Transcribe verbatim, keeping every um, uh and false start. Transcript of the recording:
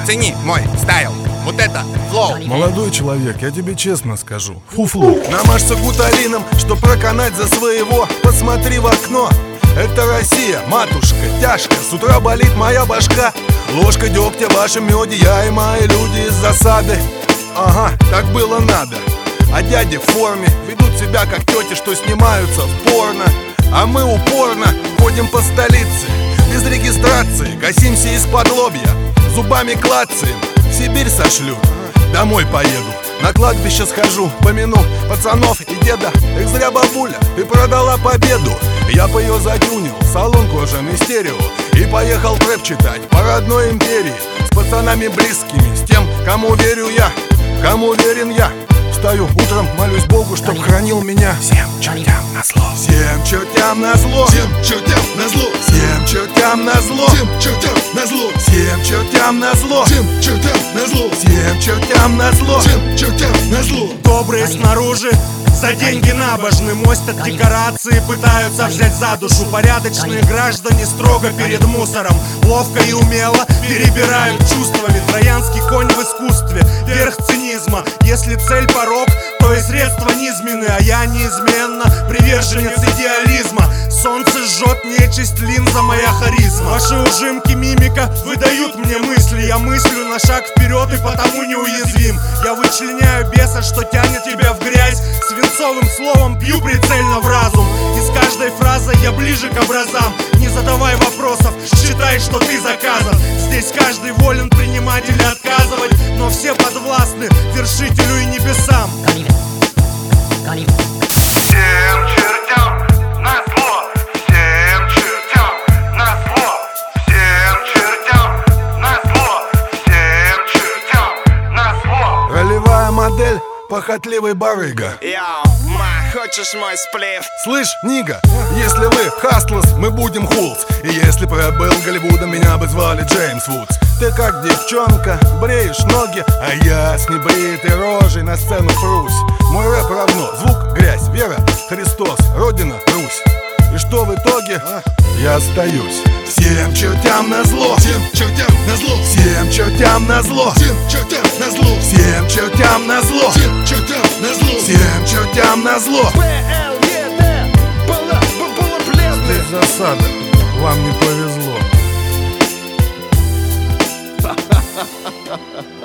Цени мой стайл. Вот это флоу. Молодой человек, я тебе честно скажу, фуфлу. Намажься гуталином, что проканать за своего. Посмотри в окно. Это Россия, матушка, тяжко. С утра болит моя башка. Ложка дегтя в вашем меде. Я и мои люди из засады. Ага, так было надо. А дяди в форме ведут себя как тети, что снимаются в порно. А мы упорно ходим по столице без регистрации, косимся из-под лобья, зубами клацаем. В Сибирь сошлю, домой поеду, на кладбище схожу, помяну пацанов и деда. Эх, зря бабуля, ты продала победу. Я по ее затюнил, салон кожаный стерео, и поехал трэп читать по родной империи. С пацанами близкими, с тем, кому верю я, кому уверен я. Встаю утром, молюсь Богу, чтоб хранил меня. Всем чертям назло. Всем чертям назло. Всем чертям назло. Всем чертям назло. Всем чертям назло. Всем чертям назло. Всем чертям назло. Всем чертям назло. Всем чертям назло. Добрые снаружи, за деньги набожны, мостят декорации, пытаются взять за душу. Порядочные граждане строго перед мусором ловко и умело перебирают чувствами. Троянский конь в искусстве, верх цинизма. Если цель порок, то и средства низменны. А я неизменно приверженец идеализма. Солнце жжет нечисть, линза моя харизма. Ваши ужимки, мимика выдают мне мысли. Я мыслю на шаг вперед и потому неуязвим. Я вычленяю беса, что тянет тебя в грязь. Свинцовым словом бью прицельно в разум. И с каждой фразой я ближе к образам. Не задавай вопросов, считай, что ты заказан. Здесь каждый волен принимать или отказывать, но все подвластны вершителю и небесам. Всем чертям назло. Всем чертям назло. Всем чертям назло. Всем чертям назло. Ролевая модель, похотливый барыга. Йоу, ма, хочешь мой сплив? Слышь, Нига, если вы хастлес, мы будем хулс. И если бы я был Голливудом, меня бы звали Джеймс Вудс. Ты как девчонка, бреешь ноги, а я с небритой рожей на сцену прусь. Мой рэп равно звук, грязь, вера, Христос, Родина, Русь. И что в итоге? Я остаюсь. Всем чертям назло. Всем чертям назло. Всем чертям назло. Всем чертям назло. Всем чертям назло. Всем чертям назло. Всем чертям назло. Здесь засада, вам не повезло.